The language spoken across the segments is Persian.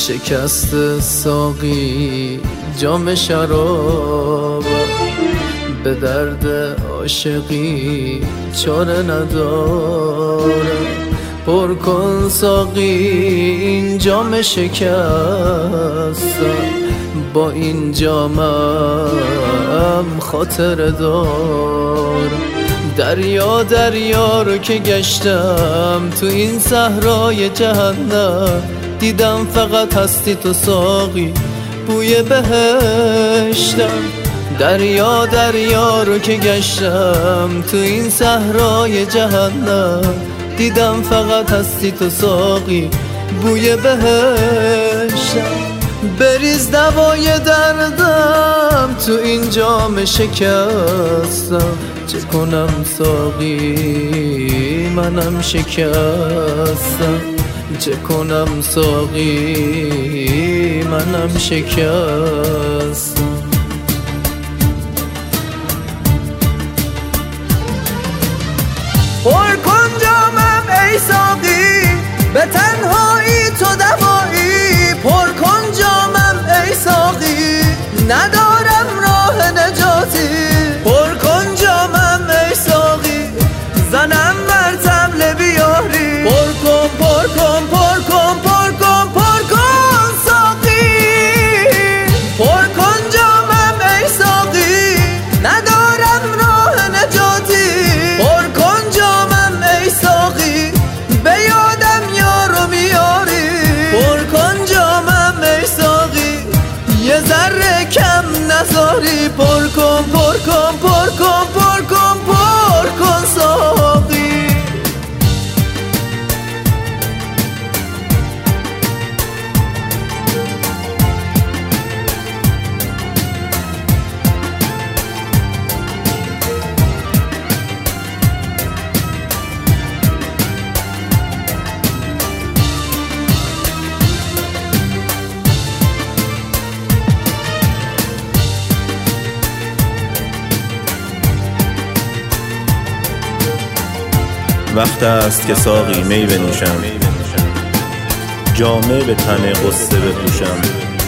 شکست ساقی جام شراب، به درد عاشقی چاره نداره. پر کن ساقی این جام شکستم، با این جامم خاطره دار. دریا دریا رو که گشتم تو این صحرای جهنم، دیدم فقط هستی تو ساقی بوی بهشتم. دریا دریا رو که گشتم تو این صحرای جهنم، دیدم فقط هستی تو ساقی بوی بهشتم. بریز دوای دردم تو این جام شکستم، چه کنم ساقی منم شکستم، چه کنم ساقی منم شکستم. پر کن جامم ای ساقی، به تنهایی تو دوایی. پر کن جامم ای ساقی، ندارم راه نجاتی. پر کن جامم ای ساقی، زنم بر طبل بیاری. پر کن پر کن پر کن پر کن پر کن ساقی. پر کن جامم ای ساقی، ندارم راه نجاتی. پر کن جامم ای ساقی، به یادم یارو میاری. پر کن جامم ای ساقی، یه ذره کم نذاری. پر کن پر کن پر کن پر کن پر کن ساقی. وقت است که ساقی می بنوشم، جامه به تن غصه بپوشم.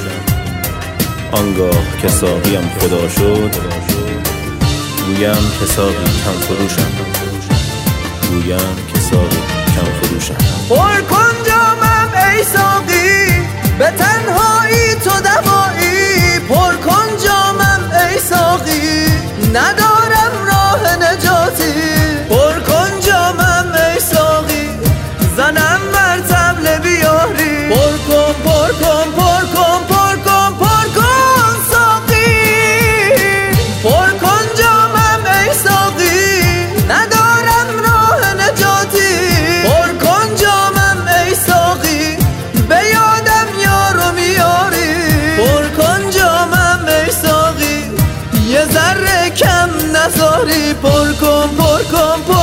آنگاه که ساقیم خدا شد، گویم که ساقی کم فروشم، گویم که ساقی کم فروشم. پر کن جامم ای ساقی، به تنهایی تو دوایی. پر کن جامم ای ساقی، ندارم راه نجاتی. پر کن جامم ای ساقی، زنم بر طبل بیاری. پر کن پر کن پر کن پر کن پر کن ساقی. پر کن جامم ای ساقی، ندارم راه نجاتی. پر کن جامم ای ساقی، به یادم یارو میاری. پر کن جامم ای ساقی، یه ذره کم نذاری. پر کن پر کن پر